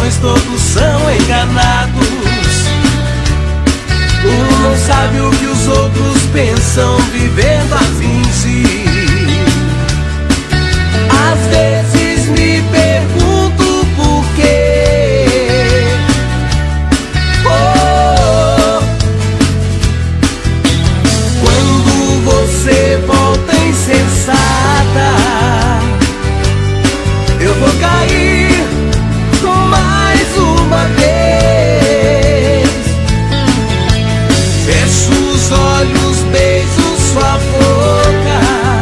corações todos são enganados. Um não sabe o que os outros pensam, vivendo a fingir. Às vezes me pergunto por quê. Oh, quando você volta insensata, eu vou cair mais uma vez. Fecho os olhos, beijo sua boca.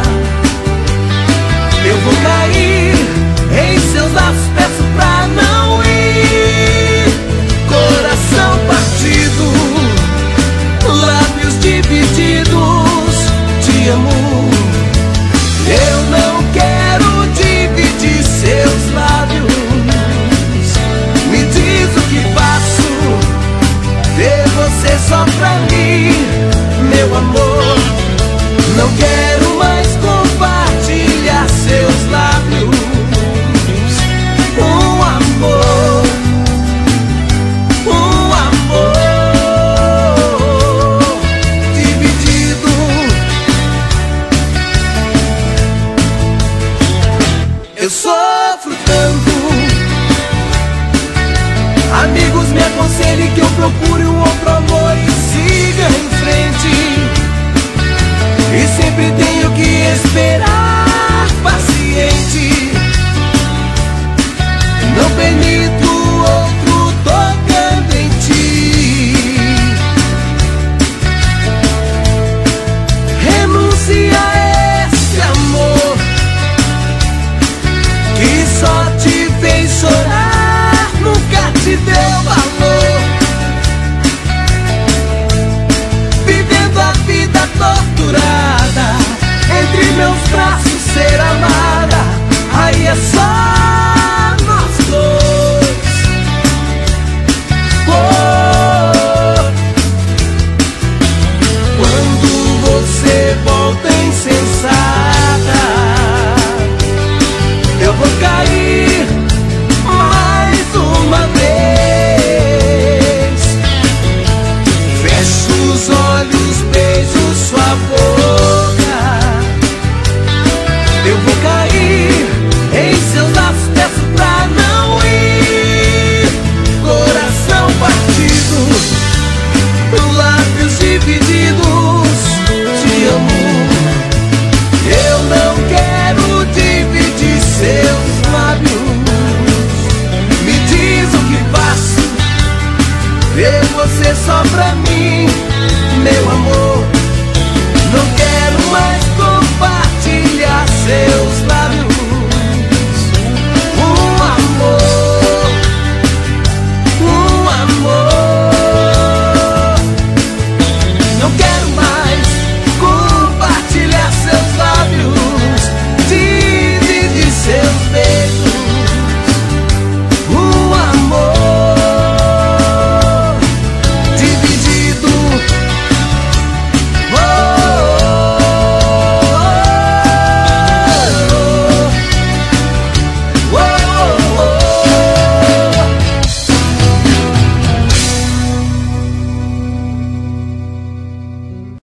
Eu vou cair em seus laços, peço pra não ir. Coração partido, lábios divididos. Te amo, eu não quero dividir seus lábios. Me diz o que faço, ter você só pra mim, meu amor. Não quero mais compartilhar seus lábios. Um amor, dividido. Eu sofro tanto. Amigos me aconselhem que eu procure um outro amor e siga em frente. E sempre tenho que esperar